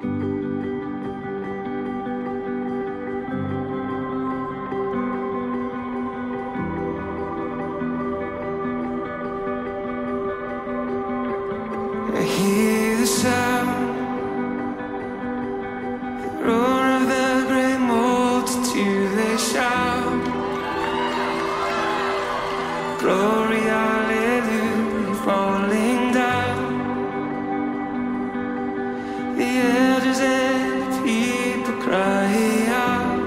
I hear the sound, the roar of the great multitude. They shout, glory, hallelujah, falling down. The elders and the people cry out.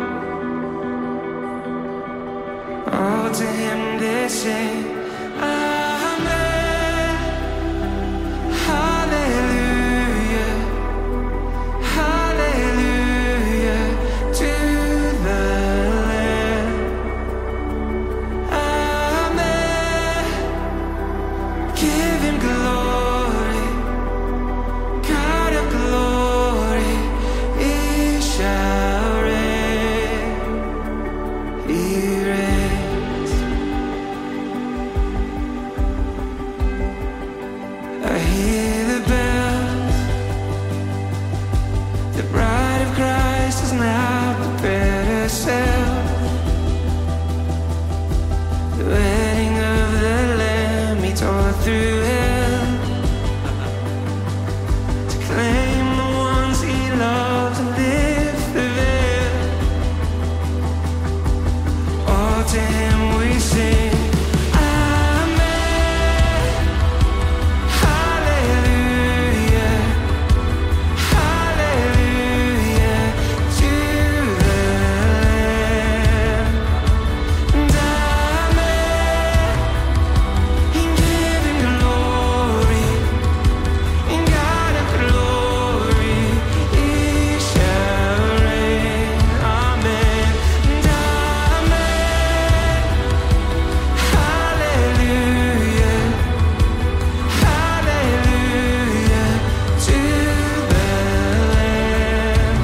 All to him they sing, Amen, hallelujah, hallelujah to the Lamb. Amen, give him glory, God of glory, he shall reign, he reigns. I hear the bells, the bride of Christ has now prepared herself. The wedding of the Lamb meets all through hell, to claim the ones he loves and lift the veil. All to him we sing, Amen, hallelujah, hallelujah to the Lamb. And Amen, and give him glory, and God of glory, he shall reign. Amen, and Amen, hallelujah, hallelujah to the Lamb.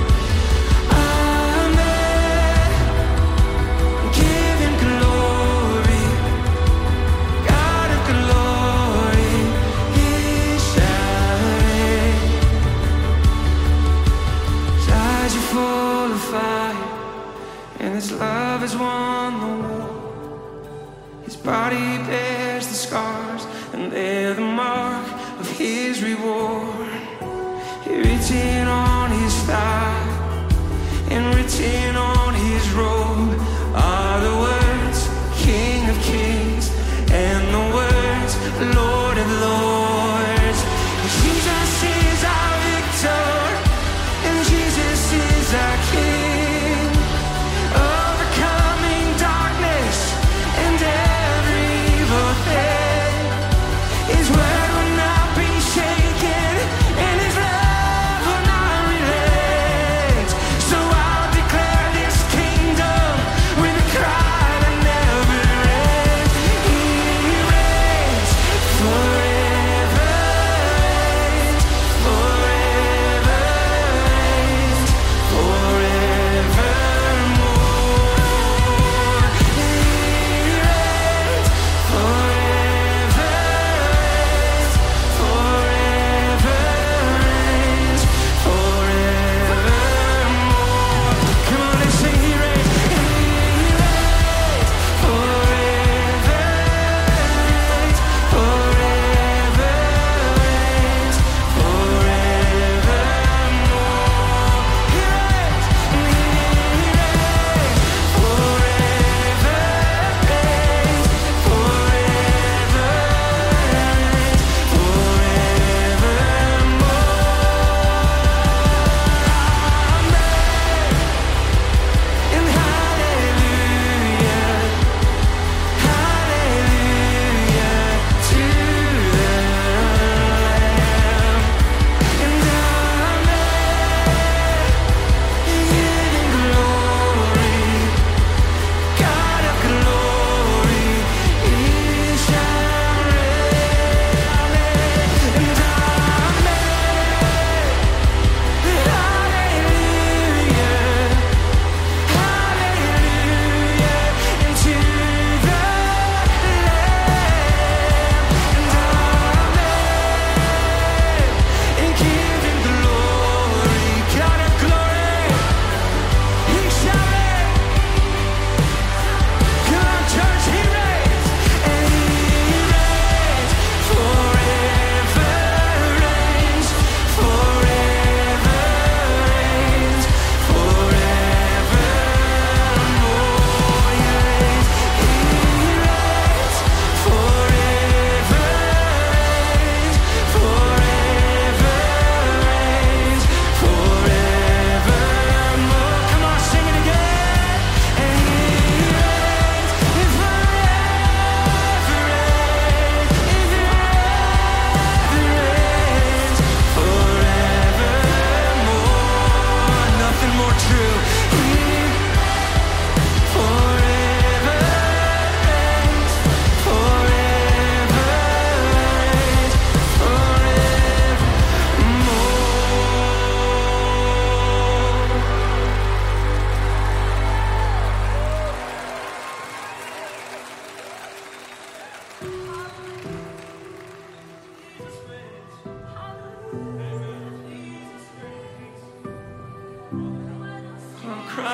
Amen, give him glory, God of glory, he shall reign. His eyes are full of fire, and his love has won the war. His body bears the scars, and they're the mark of his reward. Written on his thigh and written on his robe are the words, King of Kings, and the words, Lord of Lords. Jesus is our victor, and Jesus is our King, overcoming darkness and every evil thing. His word will not be shaken, and his love will not relent. So I'll declare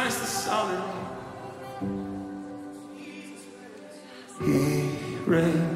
Christ the solid rock. He reigns.